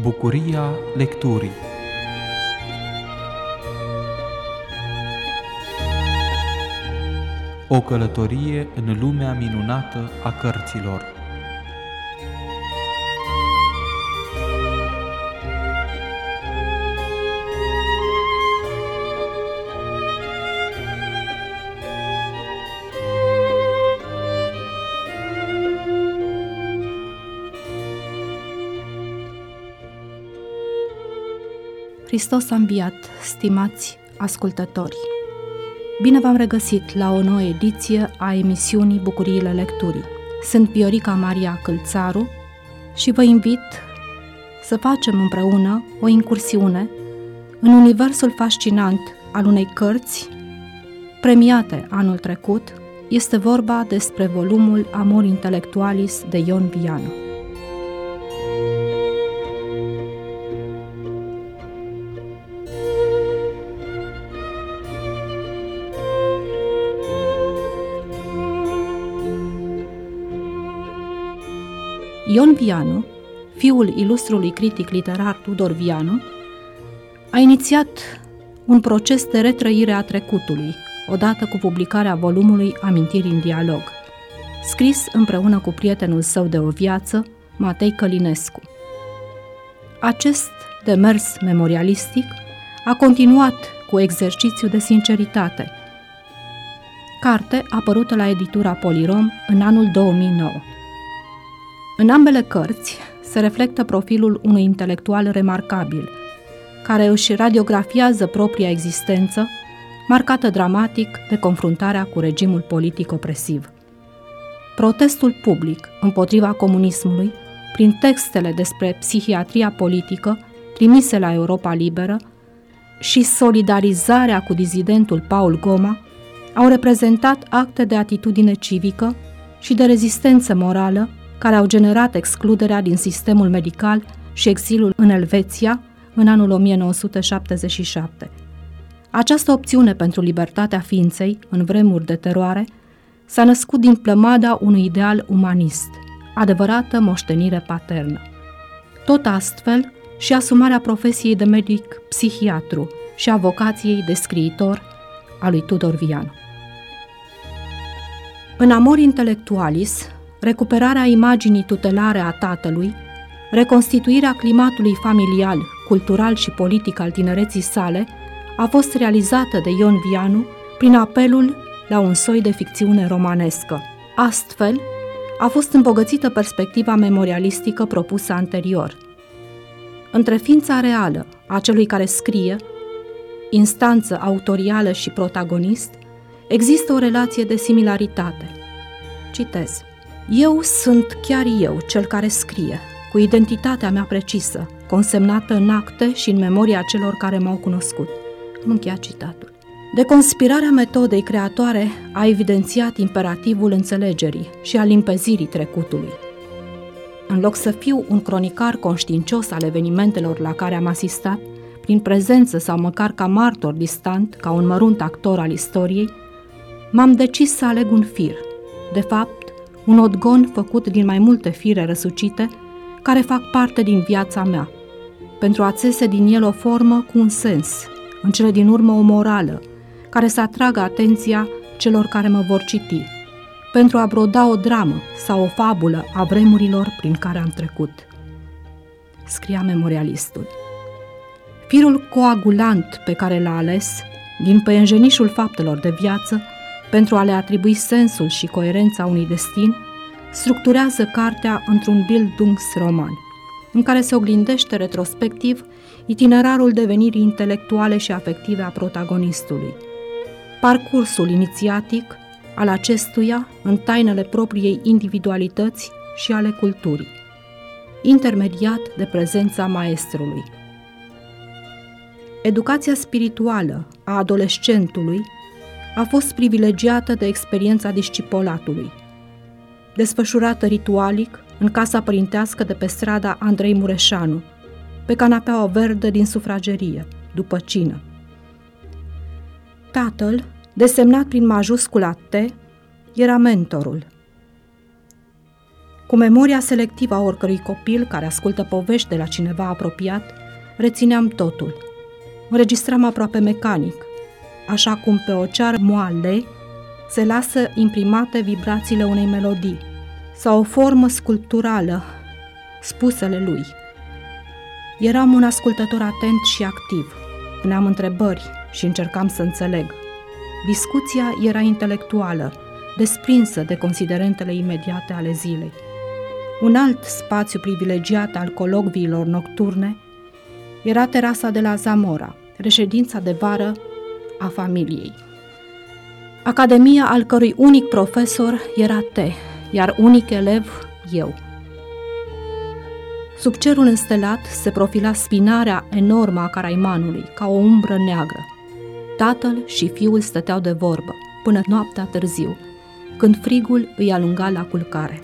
Bucuria lecturii. O călătorie în lumea minunată a cărților. Hristos a înviat, stimați ascultători! Bine v-am regăsit la o nouă ediție a emisiunii Bucuriile lecturii. Sunt Viorica Maria Câlțaru și vă invit să facem împreună o incursiune în universul fascinant al unei cărți premiate anul trecut. Este vorba despre volumul Amor Intellectualis de Ion Vianu. Ion Vianu, fiul ilustrului critic literar Tudor Vianu, a inițiat un proces de retrăire a trecutului, odată cu publicarea volumului Amintiri în dialog, scris împreună cu prietenul său de o viață, Matei Călinescu. Acest demers memorialistic a continuat cu exercițiu de sinceritate, carte apărută la editura Polirom în anul 2009. În ambele cărți se reflectă profilul unui intelectual remarcabil, care își radiografiază propria existență, marcată dramatic de confruntarea cu regimul politic opresiv. Protestul public împotriva comunismului, prin textele despre psihiatria politică trimise la Europa Liberă și solidarizarea cu dizidentul Paul Goma, au reprezentat acte de atitudine civică și de rezistență morală care au generat excluderea din sistemul medical și exilul în Elveția în anul 1977. Această opțiune pentru libertatea ființei, în vremuri de teroare, s-a născut din plămada unui ideal umanist, adevărată moștenire paternă. Tot astfel, și asumarea profesiei de medic psihiatru și a vocației de scriitor a lui Tudor Vianu. În Amor Intellectualis, recuperarea imaginii tutelare a tatălui, reconstituirea climatului familial, cultural și politic al tinereții sale, a fost realizată de Ion Vianu prin apelul la un soi de ficțiune romanescă. Astfel, a fost îmbogățită perspectiva memorialistică propusă anterior. Între ființa reală a celui care scrie, instanță autorială și protagonist, există o relație de similaritate. Citez: Eu sunt chiar eu, cel care scrie, cu identitatea mea precisă, consemnată în acte și în memoria celor care m-au cunoscut. Am încheiat citatul. Deconspirarea metodei creatoare a evidențiat imperativul înțelegerii și al limpezirii trecutului. În loc să fiu un cronicar conștiincios al evenimentelor la care am asistat, prin prezență sau măcar ca martor distant, ca un mărunt actor al istoriei, m-am decis să aleg un fir, de fapt, un odgon făcut din mai multe fire răsucite care fac parte din viața mea, pentru a țese din el o formă cu un sens, în cele din urmă o morală, care să atragă atenția celor care mă vor citi, pentru a broda o dramă sau o fabulă a vremurilor prin care am trecut. Scria memorialistul. Firul coagulant pe care l-a ales, din păienjenișul faptelor de viață, pentru a le atribui sensul și coerența unui destin, structurează cartea într-un Bildungsroman, în care se oglindește retrospectiv itinerarul devenirii intelectuale și afective a protagonistului, parcursul inițiatic al acestuia în tainele propriei individualități și ale culturii, intermediat de prezența maestrului. Educația spirituală a adolescentului a fost privilegiată de experiența discipolatului, desfășurată ritualic în casa părintească de pe strada Andrei Mureșanu, pe canapeaua verde din sufragerie, după cină. Tatăl, desemnat prin majuscula T, era mentorul. Cu memoria selectivă a oricărui copil care ascultă povești de la cineva apropiat, rețineam totul. Înregistram aproape mecanic, așa cum pe o ceară moale se lasă imprimate vibrațiile unei melodii sau o formă sculpturală, spusele lui. Eram un ascultător atent și activ. Puneam întrebări și încercam să înțeleg. Discuția era intelectuală, desprinsă de considerentele imediate ale zilei. Un alt spațiu privilegiat al colocviilor nocturne era terasa de la Zamora, reședința de vară a familiei. Academia al cărui unic profesor era T, iar unic elev eu. Sub cerul înstelat se profila spinarea enormă a Caraimanului, ca o umbră neagră. Tatăl și fiul stăteau de vorbă, până noaptea târziu, când frigul îi alunga la culcare.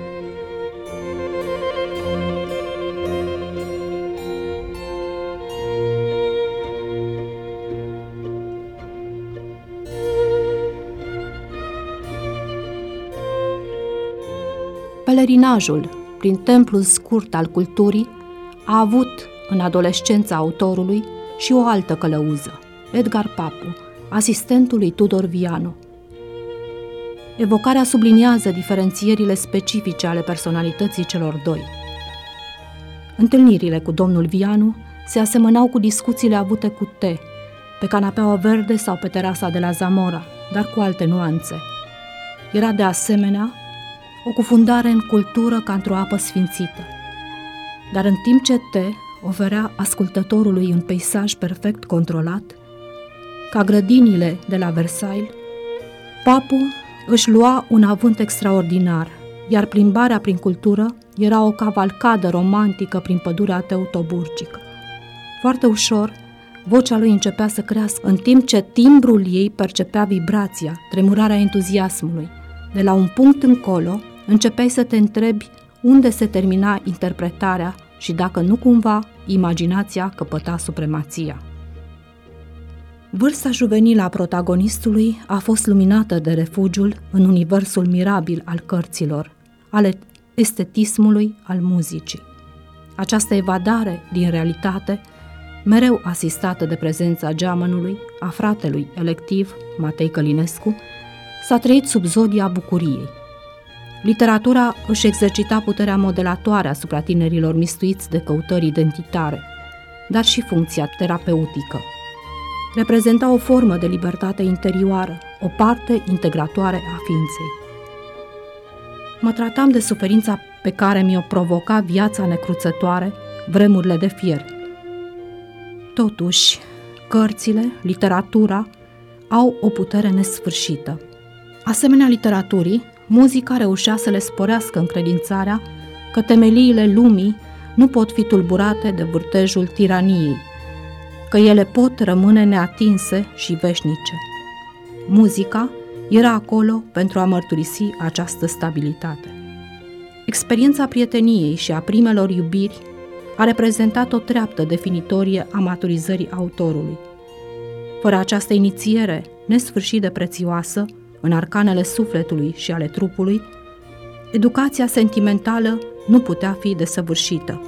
Pelerinajul prin templul scurt al culturii a avut în adolescența autorului și o altă călăuză, Edgar Papu, asistentul lui Tudor Vianu. Evocarea subliniază diferențierile specifice ale personalității celor doi. Întâlnirile cu domnul Vianu se asemănau cu discuțiile avute cu T, pe canapeaua verde sau pe terasa de la Zamora, dar cu alte nuanțe. Era de asemenea o cufundare în cultură ca într-o apă sfințită. Dar în timp ce T oferea ascultătorului un peisaj perfect controlat, ca grădinile de la Versailles, Papu își lua un avânt extraordinar, iar plimbarea prin cultură era o cavalcadă romantică prin pădurea teutoburgică. Foarte ușor, vocea lui începea să crească, în timp ce timbrul ei percepea vibrația, tremurarea entuziasmului. De la un punct încolo, începeai să te întrebi unde se termina interpretarea și dacă nu cumva imaginația căpăta supremația. Vârsta juvenilă a protagonistului a fost luminată de refugiul în universul mirabil al cărților, ale estetismului, al muzicii. Această evadare din realitate, mereu asistată de prezența geamănului, a fratelui electiv, Matei Călinescu, s-a trăit sub zodia bucuriei. Literatura își exercita puterea modelatoare asupra tinerilor mistuiți de căutări identitare, dar și funcția terapeutică. Reprezenta o formă de libertate interioară, o parte integratoare a ființei. Mă tratam de suferința pe care mi-o provoca viața necruțătoare, vremurile de fier. Totuși, cărțile, literatura, au o putere nesfârșită. Asemenea literaturii, muzica reușea să le sporească încredințarea că temeliile lumii nu pot fi tulburate de vârtejul tiraniei, că ele pot rămâne neatinse și veșnice. Muzica era acolo pentru a mărturisi această stabilitate. Experiența prieteniei și a primelor iubiri a reprezentat o treaptă definitorie a maturizării autorului. Fără această inițiere nesfârșit de prețioasă în arcanele sufletului și ale trupului, educația sentimentală nu putea fi desăvârșită.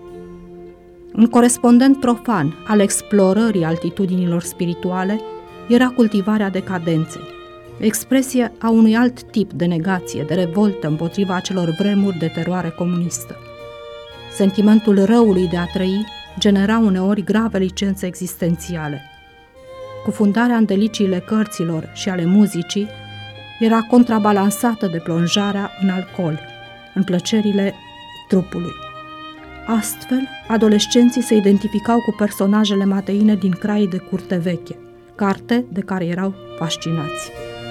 Un corespondent profan al explorării altitudinilor spirituale era cultivarea decadenței, expresie a unui alt tip de negație, de revoltă împotriva acelor vremuri de teroare comunistă. Sentimentul răului de a trăi genera uneori grave licențe existențiale. Cufundarea în deliciile cărților și ale muzicii era contrabalansată de plonjarea în alcool, în plăcerile trupului. Astfel, adolescenții se identificau cu personajele mateine din Craii de curte veche, carte de care erau fascinați.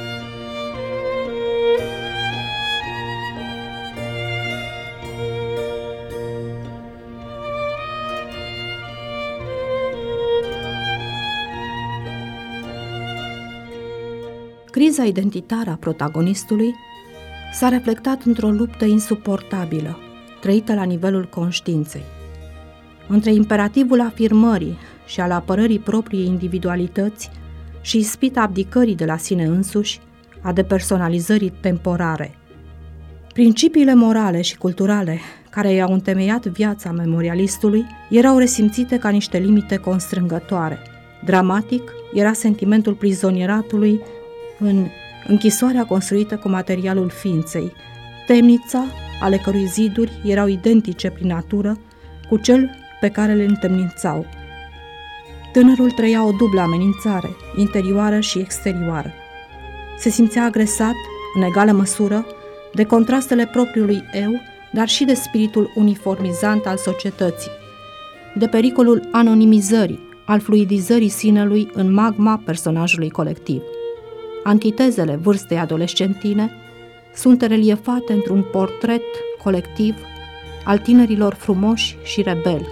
Criza identitară a protagonistului s-a reflectat într-o luptă insuportabilă, trăită la nivelul conștiinței. Între imperativul afirmării și al apărării propriei individualități și ispita abdicării de la sine însuși, a depersonalizării temporare. Principiile morale și culturale care i-au întemeiat viața memorialistului erau resimțite ca niște limite constrângătoare. Dramatic era sentimentul prizonieratului în închisoarea construită cu materialul ființei, temnița ale cărui ziduri erau identice prin natură cu cel pe care le întemnițau. Tânărul trăia o dublă amenințare, interioară și exterioară. Se simțea agresat, în egală măsură, de contrastele propriului eu, dar și de spiritul uniformizant al societății, de pericolul anonimizării, al fluidizării sinelui în magma personajului colectiv. Antitezele vârstei adolescentine sunt reliefate într-un portret colectiv al tinerilor frumoși și rebeli.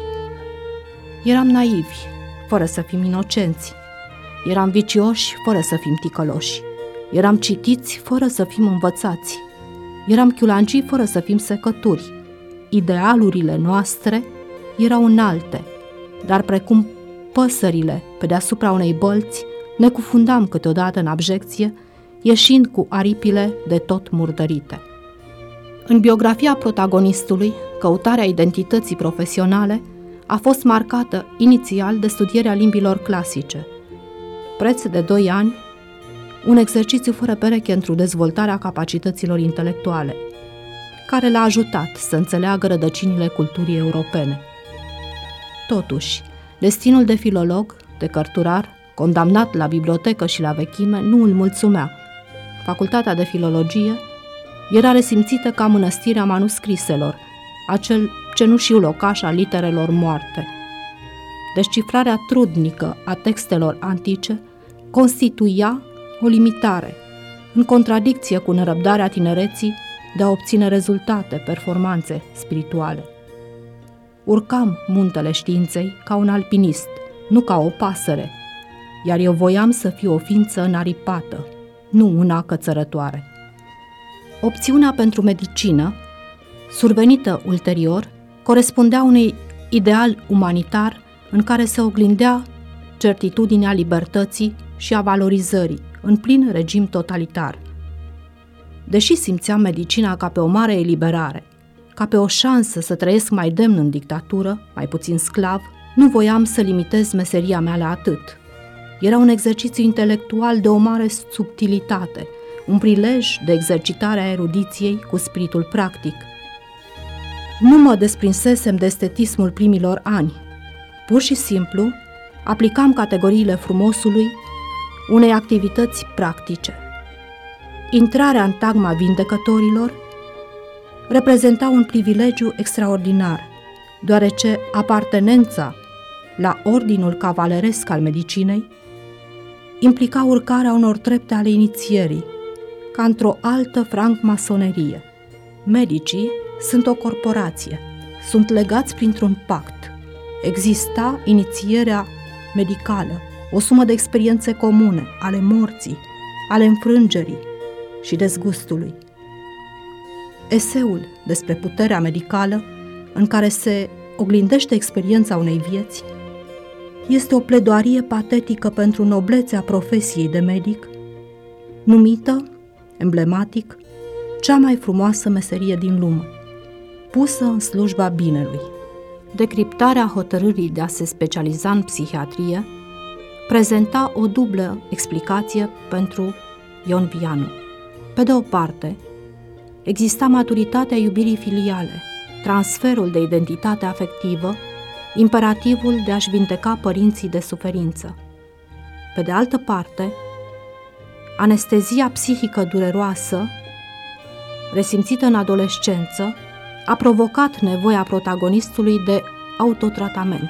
Eram naivi, fără să fim inocenți. Eram vicioși, fără să fim ticăloși. Eram citiți, fără să fim învățați. Eram chiulancii, fără să fim secături. Idealurile noastre erau înalte, dar precum păsările pe deasupra unei bălți, ne cufundam câteodată în abjecție, ieșind cu aripile de tot murdărite. În biografia protagonistului, căutarea identității profesionale a fost marcată inițial de studierea limbilor clasice. Preț de 2 ani, un exercițiu fără pereche într-o dezvoltarea capacităților intelectuale, care l-a ajutat să înțeleagă rădăcinile culturii europene. Totuși, destinul de filolog, de cărturar, condamnat la bibliotecă și la vechime, nu îl mulțumea. Facultatea de filologie era resimțită ca mănăstirea manuscriselor, acel cenușiu locaș al literelor moarte. Descifrarea trudnică a textelor antice constituia o limitare, în contradicție cu nerăbdarea tinereții de a obține rezultate, performanțe spirituale. Urcam muntele științei ca un alpinist, nu ca o pasăre, iar eu voiam să fiu o ființă înaripată, nu una cățărătoare. Opțiunea pentru medicină, survenită ulterior, corespundea unui ideal umanitar în care se oglindea certitudinea libertății și a valorizării, în plin regim totalitar. Deși simțeam medicina ca pe o mare eliberare, ca pe o șansă să trăiesc mai demn în dictatură, mai puțin sclav, nu voiam să limitez meseria mea la atât. Era un exercițiu intelectual de o mare subtilitate, un prilej de exercitare a erudiției cu spiritul practic. Nu mă desprinsesem de estetismul primilor ani. Pur și simplu, aplicam categoriile frumosului unei activități practice. Intrarea în tagma vindecătorilor reprezenta un privilegiu extraordinar, deoarece apartenența la ordinul cavaleresc al medicinei implica urcarea unor trepte ale inițierii, ca într-o altă francmasonerie. Medicii sunt o corporație, sunt legați printr-un pact. Exista inițierea medicală, o sumă de experiențe comune, ale morții, ale înfrângerii și dezgustului. Eseul despre puterea medicală, în care se oglindește experiența unei vieți, este o pledoarie patetică pentru noblețea profesiei de medic, numită, emblematic, cea mai frumoasă meserie din lume, pusă în slujba binelui. Decriptarea hotărârii de a se specializa în psihiatrie prezenta o dublă explicație pentru Ion Vianu. Pe de o parte, exista maturitatea iubirii filiale, transferul de identitate afectivă, imperativul de a-și vindeca părinții de suferință. Pe de altă parte, anestezia psihică dureroasă, resimțită în adolescență, a provocat nevoia protagonistului de autotratament.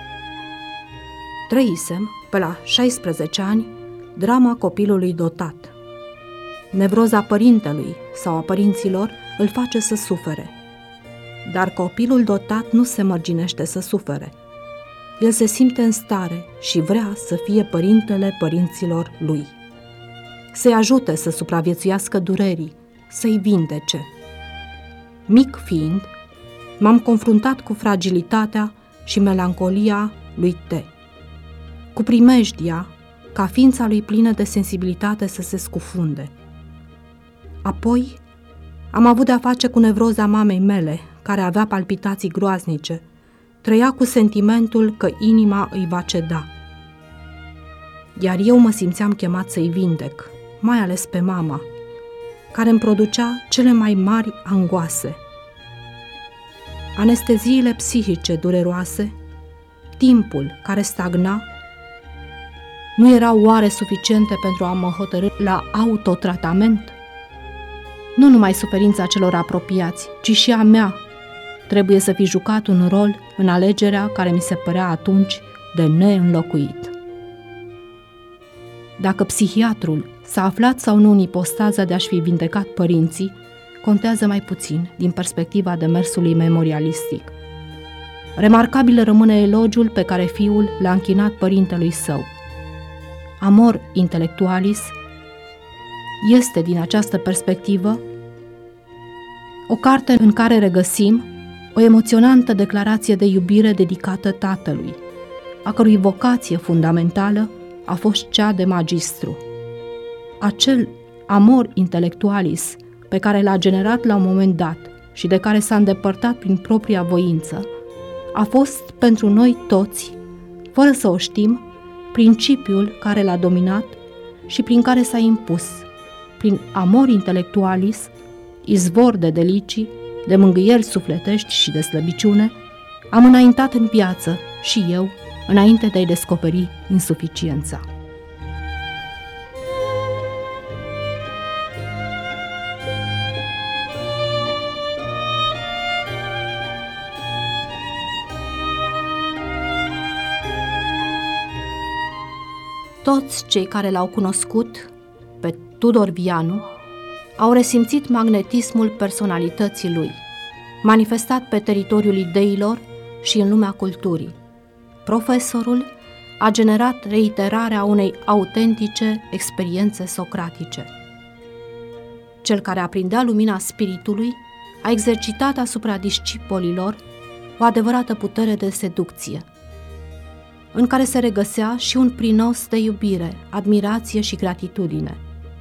Trăisem, pe la 16 ani, drama copilului dotat. Nevroza părintelui sau a părinților îl face să sufere. Dar copilul dotat nu se mărginește să sufere. El se simte în stare și vrea să fie părintele părinților lui. Să-i ajute să supraviețuiască durerii, să-i vindece. Mic fiind, m-am confruntat cu fragilitatea și melancolia lui T, cu primejdia ca ființa lui plină de sensibilitate să se scufunde. Apoi Am avut de-a face cu nevroza mamei mele, care avea palpitații groaznice. Trăia cu sentimentul că inima îi va ceda. Iar eu mă simțeam chemat să-i vindec, mai ales pe mama, care îmi producea cele mai mari angoase. Anesteziile psihice dureroase, timpul care stagna, nu erau oare suficiente pentru a mă hotărî la autotratament? Nu numai suferința celor apropiați, ci și a mea trebuie să fi jucat un rol în alegerea care mi se părea atunci de neînlocuit. Dacă psihiatrul s-a aflat sau nu în ipostaza de a-și fi vindecat părinții, contează mai puțin din perspectiva demersului memorialistic. Remarcabil rămâne elogiul pe care fiul l-a închinat părintelui său. Amor Intellectualis este, din această perspectivă, o carte în care regăsim o emoționantă declarație de iubire dedicată tatălui, a cărui vocație fundamentală a fost cea de magistru. Acel amor intellectualis pe care l-a generat la un moment dat și de care s-a îndepărtat prin propria voință, a fost pentru noi toți, fără să o știm, principiul care l-a dominat și prin care s-a impus. Prin amor intellectualis, izvor de delicii, de mângâieri sufletești și de slăbiciune, am înaintat în viață și eu, înainte de a-i descoperi insuficiența. Toți cei care l-au cunoscut pe Tudor Vianu au resimțit magnetismul personalității lui, manifestat pe teritoriul ideilor și în lumea culturii. Profesorul a generat reiterarea unei autentice experiențe socratice. Cel care aprindea lumina spiritului a exercitat asupra discipolilor o adevărată putere de seducție, în care se regăsea și un prinos de iubire, admirație și gratitudine.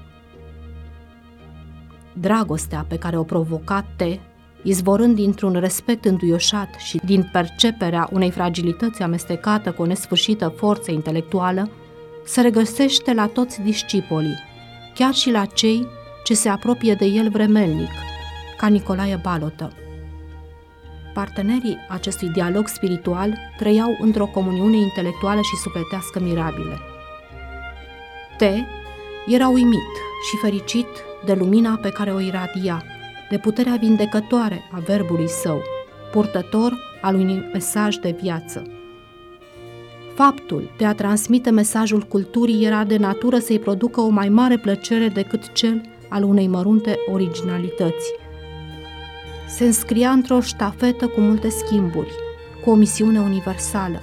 Dragostea pe care o provoca T, izvorând dintr-un respect înduioșat și din perceperea unei fragilități amestecată cu o nesfârșită forță intelectuală, se regăsește la toți discipolii, chiar și la cei ce se apropie de el vremelnic, ca Nicolae Balotă. Partenerii acestui dialog spiritual trăiau într-o comuniune intelectuală și sufletească mirabile. T era uimit și fericit de lumina pe care o iradia, de puterea vindecătoare a verbului său, purtător al unui mesaj de viață. Faptul de a transmite mesajul culturii era de natură să-i producă o mai mare plăcere decât cel al unei mărunte originalități. Se înscria într-o ștafetă cu multe schimburi, cu o misiune universală.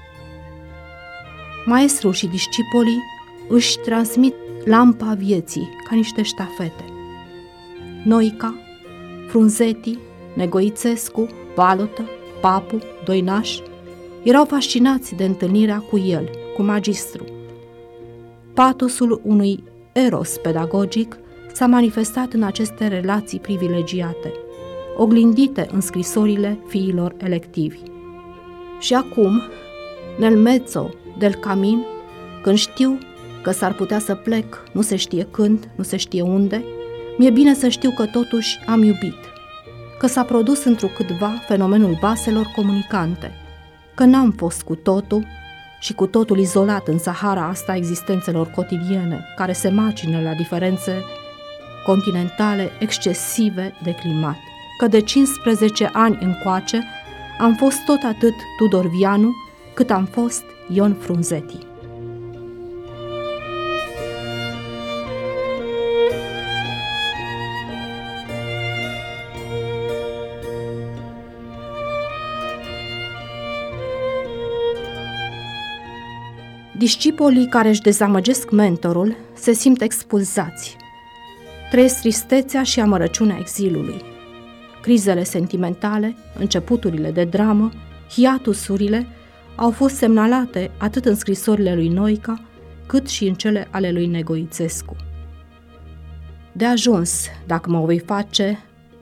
Maestrul și discipolii își transmit lampa vieții ca niște ștafete. Noica, Frunzeti, Negoițescu, Balotă, Papu, Doinaș erau fascinați de întâlnirea cu el, cu magistru. Patosul unui eros pedagogic s-a manifestat în aceste relații privilegiate, oglindite în scrisorile fiilor electivi. Și acum, nel mezzo del camin, când știu că s-ar putea să plec, nu se știe când, nu se știe unde, mi-e bine să știu că totuși am iubit, că s-a produs întrucâtva fenomenul vaselor comunicante, că n-am fost cu totul și cu totul izolat în Sahara asta a existențelor cotidiene, care se macină la diferențe continentale excesive de climat, că de 15 ani încoace am fost tot atât Tudor Vianu cât am fost Ion Frunzeti. Discipolii care își dezamăgesc mentorul se simt expulzați. Trăiesc tristețea și amărăciunea exilului. Crizele sentimentale, începuturile de dramă, hiatusurile au fost semnalate atât în scrisorile lui Noica, cât și în cele ale lui Negoițescu. De ajuns, dacă mă voi face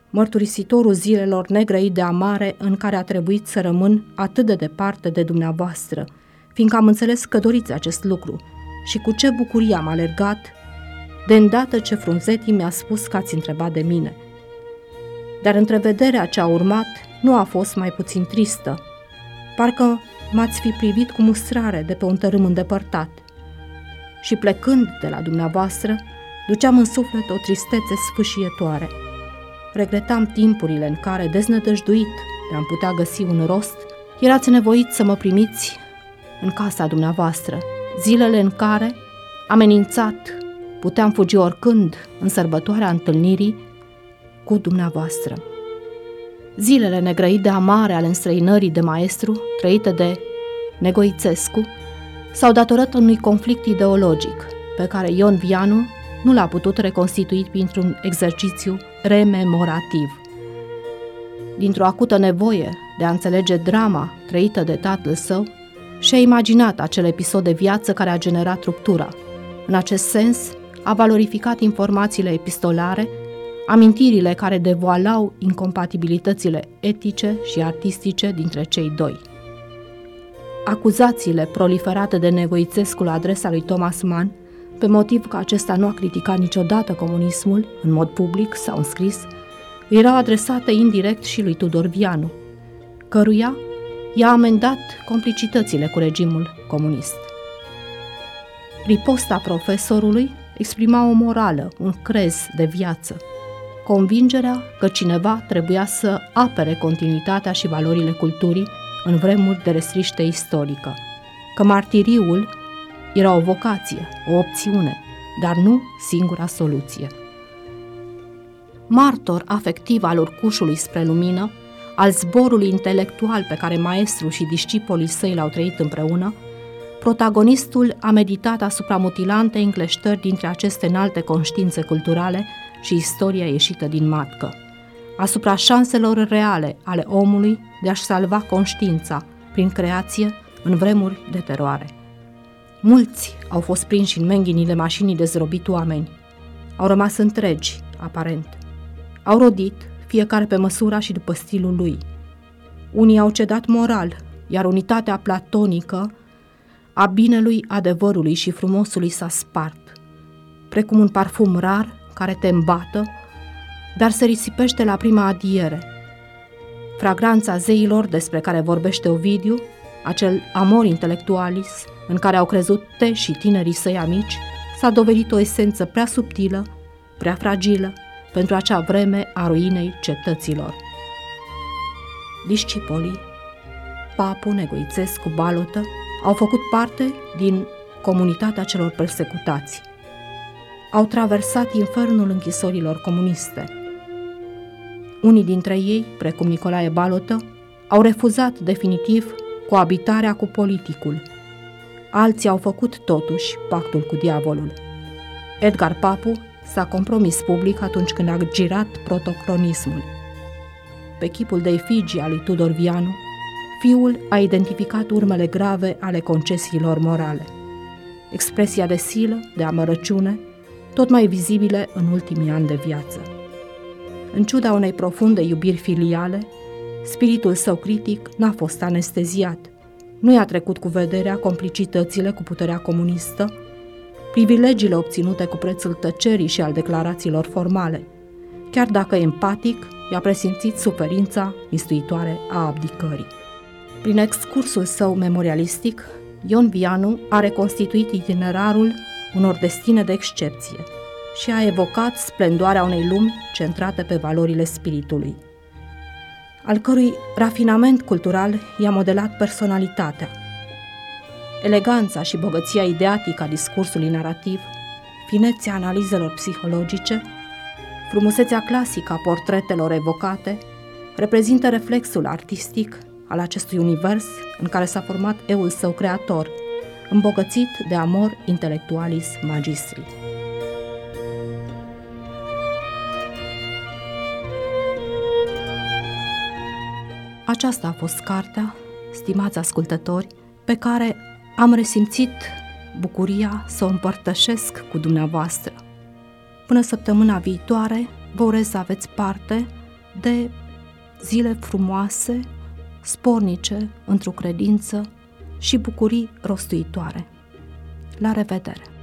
mărturisitorul zilelor negrăit de amare în care a trebuit să rămân atât de departe de dumneavoastră, fiindcă am înțeles că doriți acest lucru și cu ce bucurie am alergat de îndată ce frunzetii mi-a spus că ați întrebat de mine. Dar întrevederea ce a urmat nu a fost mai puțin tristă, parcă m-ați fi privit cu mustrare de pe un tărâm îndepărtat. Și plecând de la dumneavoastră, duceam în suflet o tristețe sfâșietoare. Regretam timpurile în care, deznădăjduit de a-mi putea găsi un rost, erați nevoiți să mă primiți în casa dumneavoastră, zilele în care, amenințat, puteam fugi oricând în sărbătoarea întâlnirii cu dumneavoastră. Zilele negrăit de amare ale înstrăinării de maestru, trăite de Negoițescu, s-au datorat unui conflict ideologic, pe care Ion Vianu nu l-a putut reconstitui printr-un exercițiu rememorativ. Dintr-o acută nevoie de a înțelege drama trăită de tatăl său, și-a imaginat acel episod de viață care a generat ruptura. În acest sens, a valorificat informațiile epistolare, amintirile care devoalau incompatibilitățile etice și artistice dintre cei doi. Acuzațiile proliferate de Negoițescu la adresa lui Thomas Mann, pe motiv că acesta nu a criticat niciodată comunismul, în mod public sau în scris, erau adresate indirect și lui Tudor Vianu, căruia i-a amendat complicitățile cu regimul comunist. Riposta profesorului exprima o morală, un crez de viață, convingerea că cineva trebuia să apere continuitatea și valorile culturii în vremuri de restriște istorică, că martiriul era o vocație, o opțiune, dar nu singura soluție. Martor afectiv al urcușului spre lumină, al zborului intelectual pe care maestru și discipolii săi l-au trăit împreună, protagonistul a meditat asupra mutilantei încleștări dintre aceste înalte conștiințe culturale și istoria ieșită din matcă, asupra șanselor reale ale omului de a-și salva conștiința prin creație în vremuri de teroare. Mulți au fost prinși în menghinile mașinii de zdrobit oameni. Au rămas întregi, aparent. Au rodit, fiecare pe măsura și după stilul lui. Unii au cedat moral, iar unitatea platonică a binelui, adevărului și frumosului s-a spart, precum un parfum rar care te îmbată, dar se risipește la prima adiere. Fragranța zeilor despre care vorbește Ovidiu, acel amor intelectualis în care au crezut T și tinerii săi amici, s-a dovedit o esență prea subtilă, prea fragilă pentru acea vreme a ruinei cetăților. Discipolii, Papu, Negoițescu, Balotă, au făcut parte din comunitatea celor persecutați. Au traversat infernul închisorilor comuniste. Unii dintre ei, precum Nicolae Balotă, au refuzat definitiv coabitarea cu politicul. Alții au făcut totuși pactul cu diavolul. Edgar Papu s-a compromis public atunci când a girat protocronismul. Pe chipul de efigie al lui Tudor Vianu, fiul a identificat urmele grave ale concesiilor morale. Expresia de silă, de amărăciune, tot mai vizibile în ultimii ani de viață. În ciuda unei profunde iubiri filiale, spiritul său critic n-a fost anesteziat. Nu i-a trecut cu vederea complicitățile cu puterea comunistă, privilegiile obținute cu prețul tăcerii și al declarațiilor formale, chiar dacă empatic i-a presimțit suferința mistuitoare a abdicării. Prin excursul său memorialistic, Ion Vianu a reconstituit itinerarul unor destine de excepție și a evocat splendoarea unei lumi centrate pe valorile spiritului, al cărui rafinament cultural i-a modelat personalitatea. Eleganța și bogăția ideatică a discursului narativ, finețea analizelor psihologice, frumusețea clasică a portretelor evocate, reprezintă reflexul artistic al acestui univers în care s-a format eul său creator, îmbogățit de amor intellectualis magistri. Aceasta a fost cartea, stimați ascultători, pe care am resimțit bucuria să o împărtășesc cu dumneavoastră. Până săptămâna viitoare, vă urez să aveți parte de zile frumoase, spornice într-o credință și bucurii rostuitoare. La revedere!